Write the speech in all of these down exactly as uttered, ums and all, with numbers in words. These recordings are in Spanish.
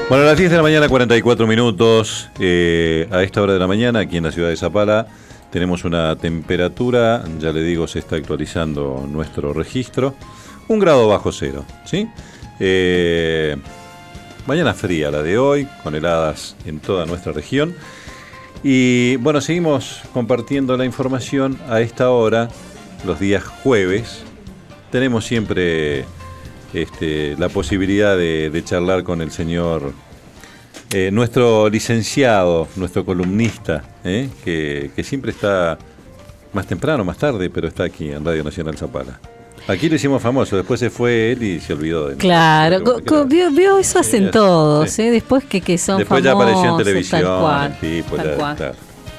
Bueno, a las diez de la mañana, cuarenta y cuatro minutos. Eh, a esta hora de la mañana, aquí en la ciudad de Zapala, tenemos una temperatura, ya le digo, se está actualizando nuestro registro, un grado bajo cero, ¿sí? Eh, mañana fría la de hoy, con heladas en toda nuestra región. Y bueno, seguimos compartiendo la información a esta hora, los días jueves. Tenemos siempre este, la posibilidad de, de charlar con el señor, eh, nuestro licenciado, nuestro columnista, ¿eh? que, que siempre está más temprano, más tarde, pero está aquí en Radio Nacional Zapala. Aquí lo hicimos famoso, después se fue él y se olvidó de Claro, co- co- vio, vio eso hacen Sí, todos, sí. ¿eh? Después que, que son después famosos. ya apareció en televisión, Tal cual, el tipo, tal ya, cual. claro.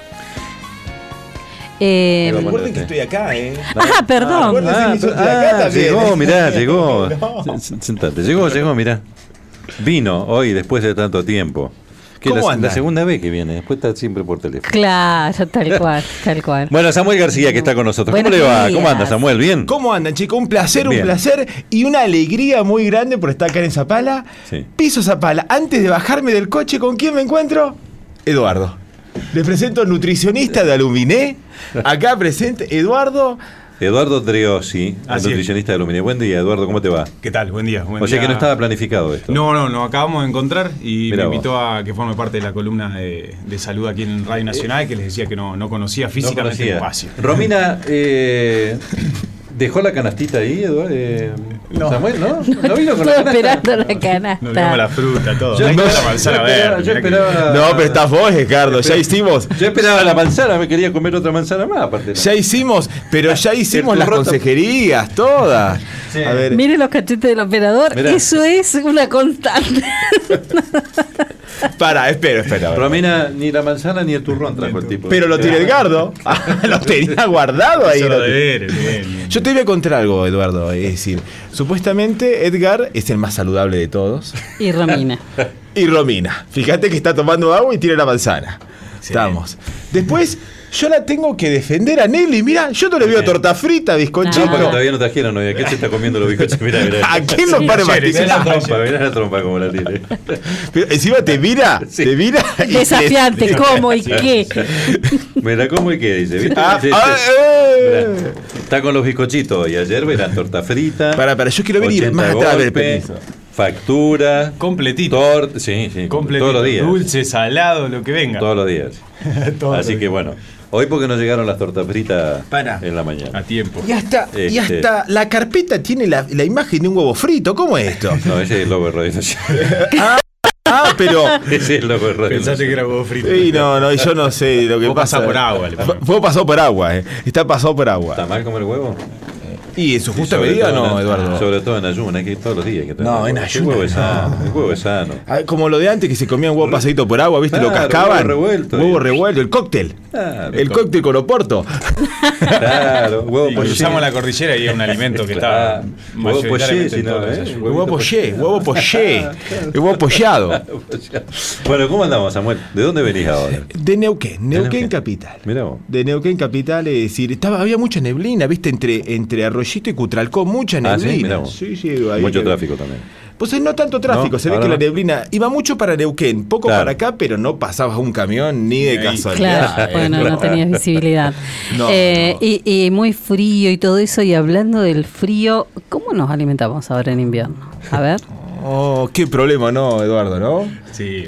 Eh, Pero Recuerden que estoy acá, ¿eh? ah, perdón. Recuerden Ah, que yo estoy ah, acá también. llegó, mirá, llegó. No. S- Sentate, llegó, llegó, mirá. Vino hoy después de tanto tiempo. Que ¿Cómo la, anda? la segunda vez que viene, después está siempre por teléfono. Claro, tal cual, tal cual. Bueno, Samuel García que está con nosotros. ¿Cómo Buenos le va? días. ¿Cómo anda, Samuel? ¿Bien? ¿Cómo andan, chicos? Un placer, Bien. un placer y una alegría muy grande por estar acá en Zapala. Sí. Piso Zapala. Antes de bajarme del coche, ¿con quién me encuentro? Eduardo. Les presento nutricionista de Aluminé. Acá presente Eduardo. Eduardo Dreossi, el Así es. nutricionista de Aluminé. Buen día, Eduardo, ¿cómo te va? ¿Qué tal? Buen día. Buen O sea día. que no estaba planificado esto. No, no, nos acabamos de encontrar y Mirá me vos. invitó a que forme parte de la columna de, de salud aquí en Radio Nacional, que les decía que no, no conocía físicamente el No espacio. conocía. Romina, eh, ¿dejó la canastita ahí, Eduardo? Eh, No. Samuel, ¿no? ¿No vino con Estoy la canasta? esperando la canasta. Nos dimos la fruta, todo. Yo Ahí no- está la manzana yo esperaba- verde. yo mirá que- esperaba- No, pero estás vos, Ricardo. Ya hicimos. Yo esperaba la manzana, me quería comer otra manzana más, aparte. Ya hicimos, pero ya hicimos El las turrón tam- consejerías, todas. Sí. A ver. Mire los cachetes del operador, Mirá. eso es una constante. Para, espera, espera. a ver. Romina, ni la manzana ni el turrón trajo el tipo. Pero lo tiene Edgardo. Ah, lo tenía guardado ahí. Eso lo de tenía. ver, bien, bien. Yo te voy a contar algo, Eduardo. Es decir, supuestamente Edgar es el más saludable de todos. Y Romina. Y Romina. Fíjate que está tomando agua y tiene la manzana. Sí. Estamos. Después, yo la tengo que defender a Nelly. Mira, yo no le veo torta frita, bizcochito. No, porque todavía no trajeron hoy. ¿A qué se está comiendo los bizcochos? Mirá, mirá. ¿A quién no para ayer, Mirá la masticar? trompa, mirá la trompa como la tiene. Pero encima te mira, Sí. te mira. y te- Desafiante, ¿cómo y qué? Me la como y qué dice, ¿viste? Ah, Sí, ah, sí. eh. Mirá, está con los bizcochitos y ayer verán torta frita. Para, para, yo quiero ver ir ochenta más atrás, a ver, golpes, permiso. factura, Completito. torta, sí, sí, Completito. todos los días. Dulce, salado, lo que venga. Todos los días. Todos Así los que bueno, hoy porque no llegaron las tortas fritas Para. en la A mañana. tiempo. Y hasta, y Este. hasta la carpeta tiene la, la imagen de un huevo frito. ¿Cómo es esto? No, ese es el logo de Radio Nacional. Ah, pero. Ese es el logo de Radio Pensaste que Nacional. era huevo frito. Sí, no, no, yo no sé lo que Vos pasa. pasás por agua, le Fue fue pasado por agua, eh. Está pasado por agua. ¿Está mal comer huevo? ¿Y en su Sí, justa sobre medida todo no, en- Eduardo? Sobre todo en ayuno, hay que ir todos los días. hay que tener No, huevo. en El ayuno, huevo es no. sano, el huevo es sano. Ah, como lo de antes que se comían huevo pasadito por agua, ¿viste? lo Claro, cascaban. huevo revuelto. Huevo revuelto, el cóctel. Claro, el cóctel con oporto. Claro, huevo Y poché. cruzamos la cordillera y es un alimento que Claro. está Huevo poché, mayoritariamente si en no, todos los ¿eh? desayunos. Huevo poché, huevo poché. El huevo pollado. Bueno, ¿cómo andamos, Samuel? ¿De dónde venís ahora? De Neuquén, Neuquén Neuquén. capital. Mirá vos. De Neuquén capital, es decir, estaba, había mucha neblina, ¿viste? Entre, entre Arroyito y Cutralcó, mucha Ah, sí, neblina. mirá vos. Sí, sí, ahí- Mucho tráfico también. Pues no tanto tráfico, No, se ve ahora que la no. neblina iba mucho para Neuquén, poco Claro. para acá, pero no pasaba un camión ni de Ahí. casualidad. Claro, eh. bueno, no tenías visibilidad. No, Eh, no. Y, y muy frío y todo eso. Y hablando del frío, ¿cómo nos alimentamos ahora en invierno? A ver. Oh, qué problema, ¿no, Eduardo, no? Sí.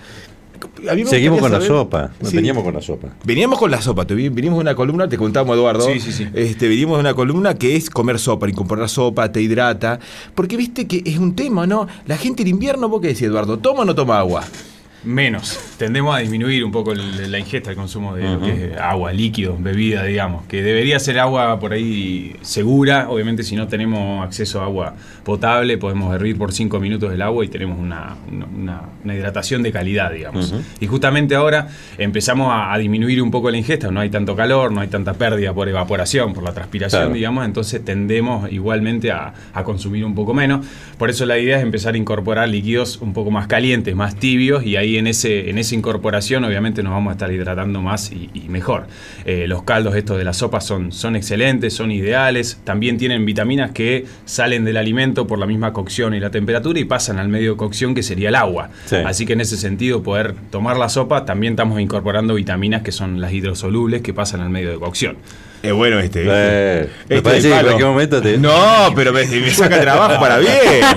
A mí me Seguimos gustaría con la saber- sopa. Sí. Veníamos con la sopa. Veníamos con la sopa, te vi- venimos de una columna, te contamos, Eduardo. Sí, sí, sí. Este, venimos de una columna que es comer sopa, incorporar sopa, te hidrata. Porque viste que es un tema, ¿no? La gente en invierno, ¿vos qué decís, Eduardo? ¿Toma o no toma agua? Menos. Tendemos a disminuir un poco el- la ingesta, el consumo de lo Ujú. que es agua, líquidos, bebida, digamos. Que debería ser agua por ahí segura. Obviamente, si no tenemos acceso a agua potable, podemos hervir por cinco minutos el agua y tenemos una, una- una- una hidratación de calidad, digamos. Ujú. Y justamente ahora empezamos a, a disminuir un poco la ingesta. No hay tanto calor, no hay tanta pérdida por evaporación, por la transpiración, Claro. digamos. Entonces tendemos igualmente a, a consumir un poco menos. Por eso la idea es empezar a incorporar líquidos un poco más calientes, más tibios, y ahí ahí en ese en esa incorporación obviamente nos vamos a estar hidratando más y, y mejor. Eh, los caldos estos de la sopa son, son excelentes, son ideales, también tienen vitaminas que salen del alimento por la misma cocción y la temperatura y pasan al medio de cocción, que sería el agua. Sí. Así que en ese sentido, poder tomar la sopa, también estamos incorporando vitaminas que son las hidrosolubles que pasan al medio de cocción. Es bueno este. Eh, me Este parece que en palo. cualquier momento te... No, pero me, me saca trabajo para bien.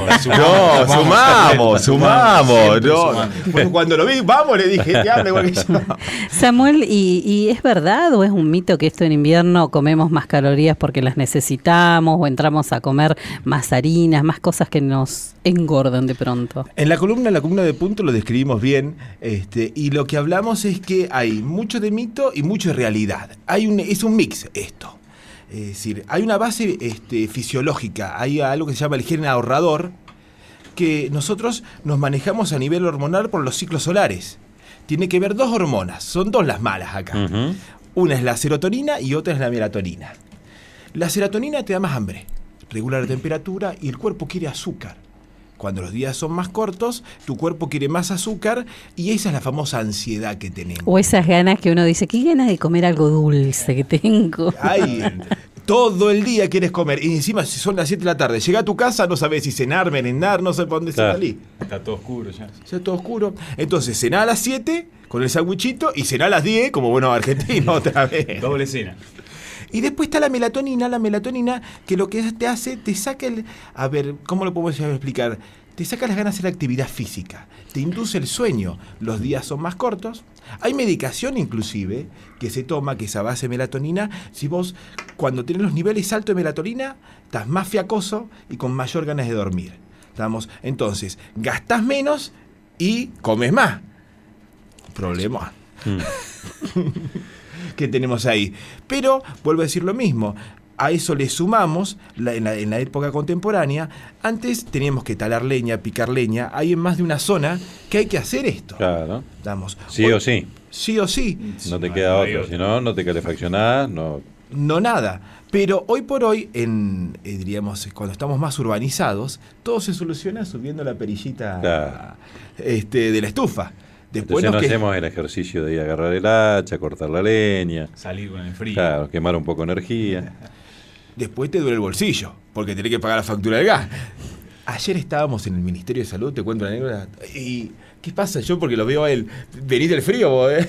No, sumamos, sumamos. Siempre No. sumando. Bueno, cuando lo vi, vamos, le dije, te habla igual que yo. Samuel, ¿y, ¿y es verdad o es un mito que esto en invierno comemos más calorías porque las necesitamos o entramos a comer más harinas, más cosas que nos engordan de pronto? En la columna, en la columna de punto lo describimos bien, este, y lo que hablamos es que hay mucho de mito y mucho de realidad. Hay un, es un mix esto. Es decir, hay una base este, fisiológica, hay algo que se llama el gen ahorrador, que nosotros nos manejamos a nivel hormonal por los ciclos solares. Tiene que ver dos hormonas, son dos las malas acá. Uh-huh. Una es la serotonina y otra es la melatonina. La serotonina te da más hambre, regula la temperatura y el cuerpo quiere azúcar. Cuando los días son más cortos, tu cuerpo quiere más azúcar y esa es la famosa ansiedad que tenemos. O esas ganas que uno dice, qué ganas de comer algo dulce que tengo. Ay, todo el día quieres comer y encima si son las siete de la tarde, llega a tu casa, no sabes si cenar, merendar, no sé por dónde Claro. salir. Está todo oscuro ya. Ya todo oscuro. Entonces, cená a las siete con el sandwichito y cená a las diez como buenos argentinos otra vez. Doble cena. Y después está la melatonina, la melatonina que lo que te hace, te saca el... A ver, ¿cómo lo podemos explicar? Te saca las ganas de hacer actividad física, te induce el sueño, los días son más cortos. Hay medicación inclusive que se toma, que es a base de melatonina. Si vos, cuando tenés los niveles altos de melatonina, estás más fiacoso y con mayor ganas de dormir. ¿Estamos? Entonces, gastás menos y comes más. Problema. Mm. Que tenemos ahí. Pero, vuelvo a decir lo mismo, a eso le sumamos, la, en, la, en la época contemporánea, antes teníamos que talar leña, picar leña, hay en más de una zona que hay que hacer esto. Claro. Damos, Sí hoy- o sí. Sí o sí, No te No, queda no hay otro. otro. Si no, no te calefaccionás, no... no nada. Pero hoy por hoy, en eh, diríamos, cuando estamos más urbanizados, todo se soluciona subiendo la perillita Claro. este, de la estufa. Después Entonces no nos que- hacemos el ejercicio de ir a agarrar el hacha, cortar la leña, Salir con el frío. claro, quemar un poco de energía. Después te duele el bolsillo, porque tenés que pagar la factura del gas. Ayer estábamos en el Ministerio de Salud, te cuento la anécdota. ¿Y qué pasa? Yo porque lo veo a él. Venís del frío, vos, ¿eh?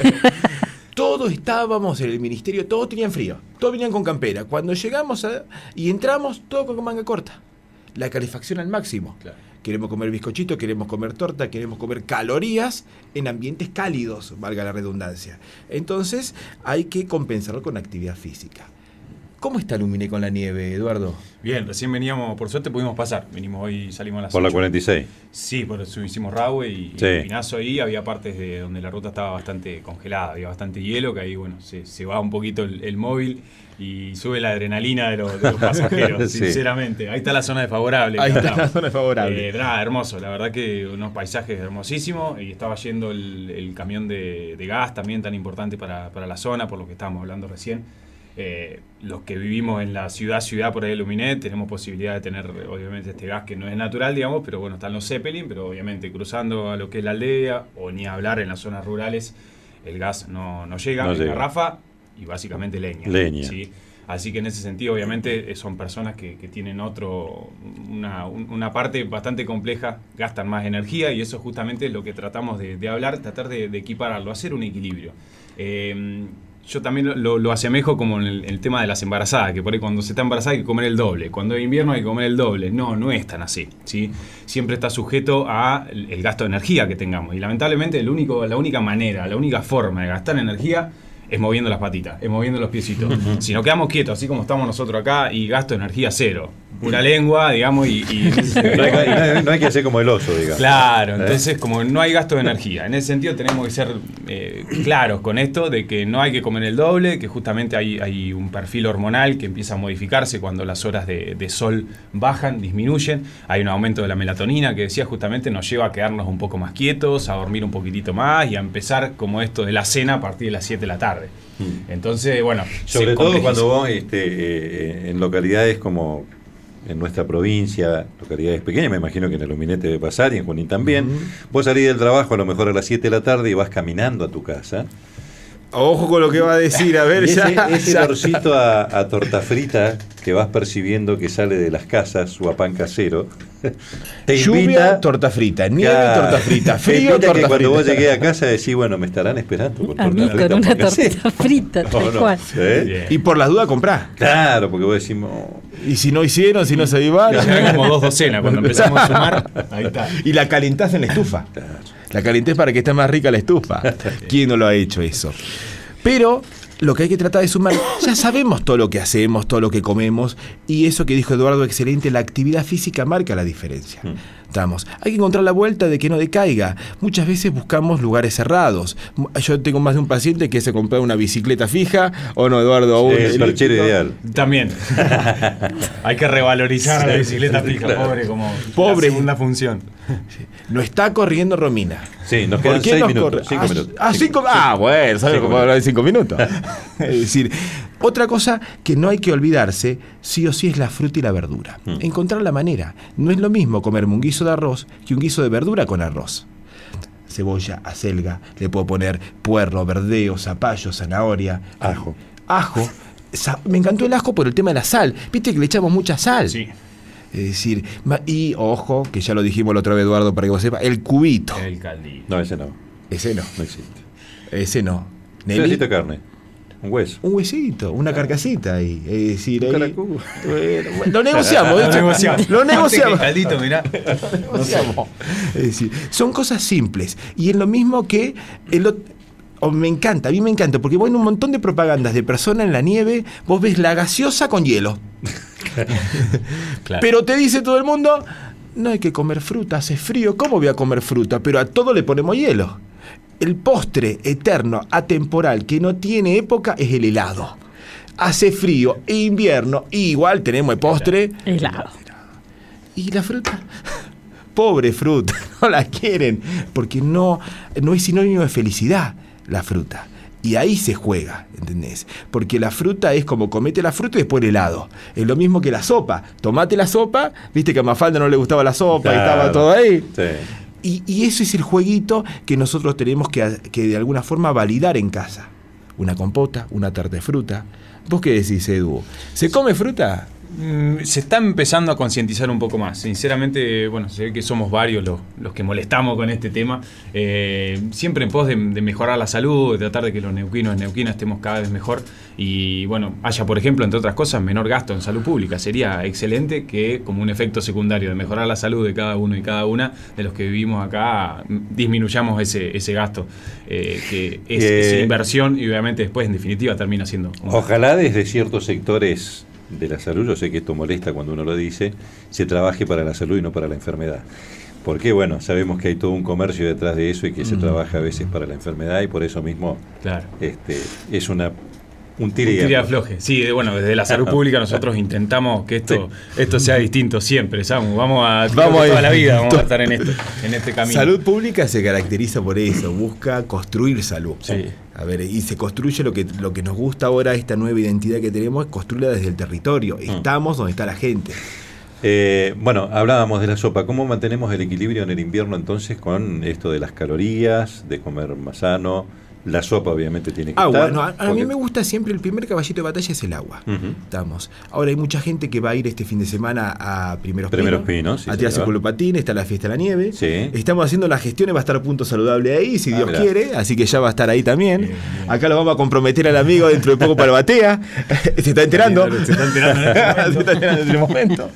Todos estábamos en el ministerio, todos tenían frío. Todos venían con campera. Cuando llegamos a- y entramos, todos con manga corta. La calefacción al máximo. Claro. Queremos comer bizcochito, queremos comer torta, queremos comer calorías en ambientes cálidos, valga la redundancia. Entonces hay que compensarlo con actividad física. ¿Cómo está Luminé con la nieve, Eduardo? Bien, recién veníamos, por suerte pudimos pasar. Venimos hoy, salimos a las Por la ocho. cuarenta y seis. Sí, por eso hicimos Rahue y, Sí. y Pinazo ahí. Había partes de donde la ruta estaba bastante congelada, había bastante hielo, que ahí, bueno, se, se va un poquito el, el móvil y sube la adrenalina de los, de los pasajeros, Sí. sinceramente. Ahí está la zona desfavorable. Ahí que está estamos. la zona favorable. Eh, nada, hermoso, la verdad que unos paisajes hermosísimos y estaba yendo el, el camión de, de gas también tan importante para, para la zona, por lo que estábamos hablando recién. Eh, los que vivimos en la ciudad, ciudad por ahí de Luminé, tenemos posibilidad de tener obviamente este gas que no es natural, digamos, pero bueno, están los Zeppelin, pero obviamente cruzando a lo que es la aldea o ni hablar en las zonas rurales, el gas no, no llega, No en llega. garrafa y básicamente leña. Leña. ¿sí? Así que en ese sentido, obviamente, eh, son personas que, que tienen otro, una, un- una parte bastante compleja, gastan más energía y eso justamente es lo que tratamos de, de hablar, tratar de, de equipararlo, hacer un equilibrio. Eh, yo también lo, lo asemejo como en el, el tema de las embarazadas, que por ahí cuando se está embarazada hay que comer el doble, cuando hay invierno hay que comer el doble. No, no es tan así, ¿sí? Siempre está sujeto a el, el gasto de energía que tengamos y lamentablemente el único, la única manera, la única forma de gastar energía es moviendo las patitas, es moviendo los piecitos. Si nos quedamos quietos, así como estamos nosotros acá, y gasto de energía cero, pura lengua, digamos, y... y- No hay, no hay- no hay que hacer como el oso, digamos. Claro, ¿Eh? entonces como no hay gasto de energía. En ese sentido tenemos que ser eh, claros con esto de que no hay que comer el doble, que justamente hay, hay un perfil hormonal que empieza a modificarse cuando las horas de, de sol bajan, disminuyen. Hay un aumento de la melatonina que decía justamente nos lleva a quedarnos un poco más quietos, a dormir un poquitito más y a empezar como esto de la cena a partir de las siete de la tarde. Entonces, bueno, Sobre se todo complejiza. cuando vos este, eh, en localidades como en nuestra provincia, localidades pequeñas, me imagino que en el Luminete debe pasar y en Junín también, uh-huh. vos salís del trabajo a lo mejor a las siete de la tarde y vas caminando a tu casa. Ojo con lo que va a decir, a ver, ese, ya. Ese ya. olorcito a, a torta frita que vas percibiendo que sale de las casas o a pan casero, te Lluvia, invita, torta frita, nieve, claro, torta frita, frío, frío, torta torta frita. Cuando frita. vos llegués a casa decís, bueno, me estarán esperando con a torta mí frita. con una porque sí. torta frita, tal no, cual. ¿Eh? Y por las dudas comprá. Claro, porque vos decimos... Y si no hicieron, si no se avivaron. Ya como dos docenas cuando empezamos a sumar. Ahí está. Y la calentás en la estufa. Claro. La calentés para que esté más rica la estufa. ¿Quién no lo ha hecho eso? Pero lo que hay que tratar de sumar, ya sabemos todo lo que hacemos, todo lo que comemos, y eso que dijo Eduardo, excelente, la actividad física marca la diferencia. Mm. Estamos. Hay que encontrar la vuelta de que no decaiga. Muchas veces buscamos lugares cerrados. Yo tengo más de un paciente que se compró una bicicleta fija, o no, Eduardo. Sí, el perchero ideal. También. Hay que revalorizar sí, la bicicleta sí, fija, claro. pobre, como Pobre. la segunda función. Sí. No está corriendo Romina. Sí, nos quedan seis minutos. Cinco ah, minutos. Ah, cinco, ah, bueno, ¿sabes cómo hablar de cinco minutos? Es decir, otra cosa que no hay que olvidarse, sí o sí, es la fruta y la verdura. Mm. Encontrar la manera. No es lo mismo comerme un guiso de arroz que un guiso de verdura con arroz. Cebolla, acelga, le puedo poner puerro, verdeo, zapallo, zanahoria, ajo. Ajo. Me encantó el ajo por el tema de la sal. Viste que le echamos mucha sal. Sí. Es decir, y ojo, que ya lo dijimos la otra vez, Eduardo, para que vos sepas, el cubito. El caldito. No, ese no. Ese no. No existe. Ese no. Un pedacito de carne. Un hueso. Un huesito, una carcasita ahí. Es decir, ahí, bueno, bueno, lo negociamos, lo negociamos. Lo negociamos. Caldito, mirá. Lo negociamos. Es decir, son cosas simples. Y es lo mismo que el Oh, me encanta, a mí me encanta, porque voy en un montón de propagandas de personas en la nieve, vos ves la gaseosa con hielo. Claro. Pero te dice todo el mundo, no hay que comer fruta, hace frío, ¿cómo voy a comer fruta? Pero a todo le ponemos hielo. El postre eterno, atemporal, que no tiene época, es el helado. Hace frío, invierno, y igual tenemos el postre. Helado. ¿Y la fruta? Pobre fruta, no la quieren, porque no, no es sinónimo de felicidad la fruta. Y ahí se juega, ¿entendés? Porque la fruta es como comete la fruta y después el helado. Es lo mismo que la sopa. Tomate la sopa, viste que a Mafalda no le gustaba la sopa, claro, y estaba todo ahí. Sí. Y, y eso es el jueguito que nosotros tenemos que, que de alguna forma validar en casa. Una compota, una tarta de fruta. ¿Vos qué decís, Edu? ¿Se come fruta? Se está empezando a concientizar un poco más. Sinceramente, bueno, se ve que somos varios los, los que molestamos con este tema. Eh, siempre en pos de, de mejorar la salud, de tratar de que los neuquinos y neuquinas estemos cada vez mejor. Y bueno, haya, por ejemplo, entre otras cosas, menor gasto en salud pública. Sería excelente que, como un efecto secundario de mejorar la salud de cada uno y cada una de los que vivimos acá, disminuyamos ese, ese gasto, eh, que es, eh, es inversión y obviamente después, en definitiva, termina siendo... Un... Ojalá desde ciertos sectores de la salud, yo sé que esto molesta cuando uno lo dice, se trabaje para la salud y no para la enfermedad. Porque, bueno, sabemos que hay todo un comercio detrás de eso y que mm. se trabaja a veces para la enfermedad y por eso mismo claro. este, es una un tire y afloje. Sí, bueno, desde la salud pública nosotros intentamos que esto sí. esto sea distinto siempre, Samu. Vamos a vamos toda a la vida vamos a estar en esto, en este camino. Salud pública se caracteriza por eso, busca construir salud. Sí. A ver, y se construye lo que lo que nos gusta ahora, esta nueva identidad que tenemos, es construirla desde el territorio. Estamos mm. donde está la gente. Eh, bueno, hablábamos de la sopa. ¿Cómo mantenemos el equilibrio en el invierno entonces con esto de las calorías, de comer más sano? La sopa obviamente tiene que agua, estar. No, a, a porque... mí me gusta siempre, el primer caballito de batalla es el agua. Uh-huh. Estamos. Ahora hay mucha gente que va a ir este fin de semana a Primeros, Primeros Pinos, Pinos sí, a tirarse con los patines, está la fiesta de la nieve. Sí. Estamos haciendo las gestiones, va a estar Punto Saludable ahí, si ah, Dios mirá. quiere, así que ya va a estar ahí también. Bien, bien. Acá lo vamos a comprometer al amigo dentro de poco para batea. Se está enterando. Se está enterando en este momento. Se está enterando en este momento.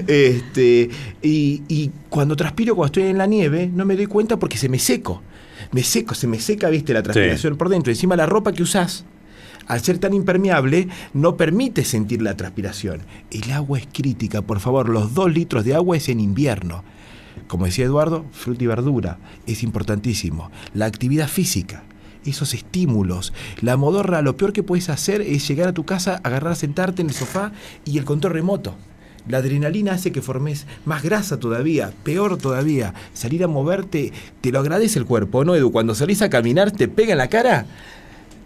Este, y, y cuando transpiro, cuando estoy en la nieve, no me doy cuenta porque se me seco. Me seco, se me seca, viste, la transpiración sí. por dentro. Encima la ropa que usás, al ser tan impermeable, no permite sentir la transpiración. El agua es crítica, por favor, los dos litros de agua es en invierno. Como decía Eduardo, fruta y verdura, es importantísimo. La actividad física, esos estímulos. La modorra, lo peor que puedes hacer es llegar a tu casa, agarrar, sentarte en el sofá y el control remoto. La adrenalina hace que formes más grasa todavía, peor todavía. Salir a moverte, te lo agradece el cuerpo, ¿no, Edu? Cuando salís a caminar, te pega en la cara.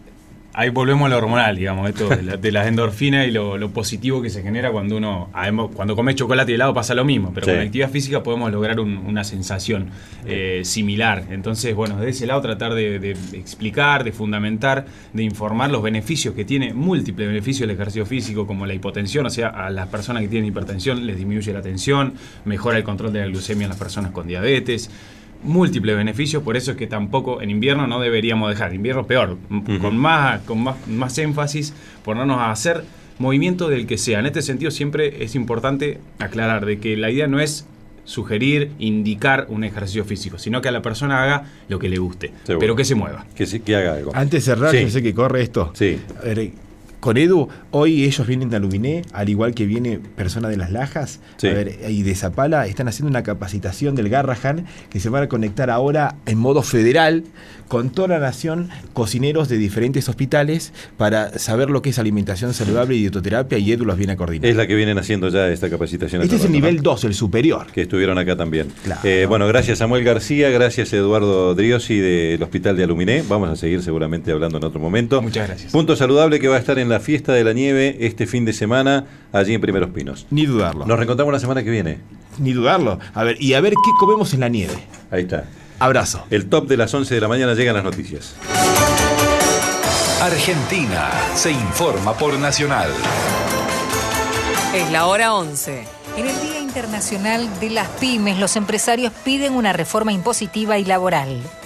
ahí volvemos a lo hormonal, digamos, esto de, la, de las endorfinas y lo, lo positivo que se genera cuando uno, además, cuando comes chocolate y helado pasa lo mismo, pero sí. Con la actividad física podemos lograr un, una sensación eh, similar. Entonces, bueno, de ese lado tratar de, de explicar, de fundamentar, de informar los beneficios que tiene, múltiples beneficios el ejercicio físico, como la hipotensión, o sea, a las personas que tienen hipertensión les disminuye la tensión, mejora el control de la glucemia en las personas con diabetes. Múltiples beneficios, por eso es que tampoco en invierno no deberíamos dejar, invierno peor, uh-huh. con más con más, más énfasis, ponernos a hacer movimiento del que sea. En este sentido siempre es importante aclarar de que la idea no es sugerir, indicar un ejercicio físico, sino que a la persona haga lo que le guste, seguro. Pero que se mueva. Que, se, que haga algo. Antes de cerrar, sí. Yo sé que corre esto. Sí. A ver, con Edu, hoy ellos vienen de Aluminé, al igual que viene persona de Las Lajas, sí. A ver, y de Zapala, están haciendo una capacitación del Garrahan que se van a conectar ahora en modo federal con toda la nación, cocineros de diferentes hospitales, para saber lo que es alimentación saludable y dietoterapia, y Edu los viene a coordinar. Es la que vienen haciendo ya esta capacitación. Este es el nivel dos, el superior. Que estuvieron acá también. Claro. Eh, bueno, gracias Samuel García, gracias Eduardo Driosi del Hospital de Aluminé. Vamos a seguir seguramente hablando en otro momento. Muchas gracias. Punto Saludable que va a estar en la Fiesta de la Nieve este fin de semana, allí en Primeros Pinos. Ni dudarlo. Nos reencontramos la semana que viene. Ni dudarlo. A ver, y a ver qué comemos en la nieve. Ahí está. Abrazo. El top de las once de la mañana, llegan las noticias. Argentina se informa por Nacional. Es la hora once. En el Día Internacional de las Pymes, los empresarios piden una reforma impositiva y laboral.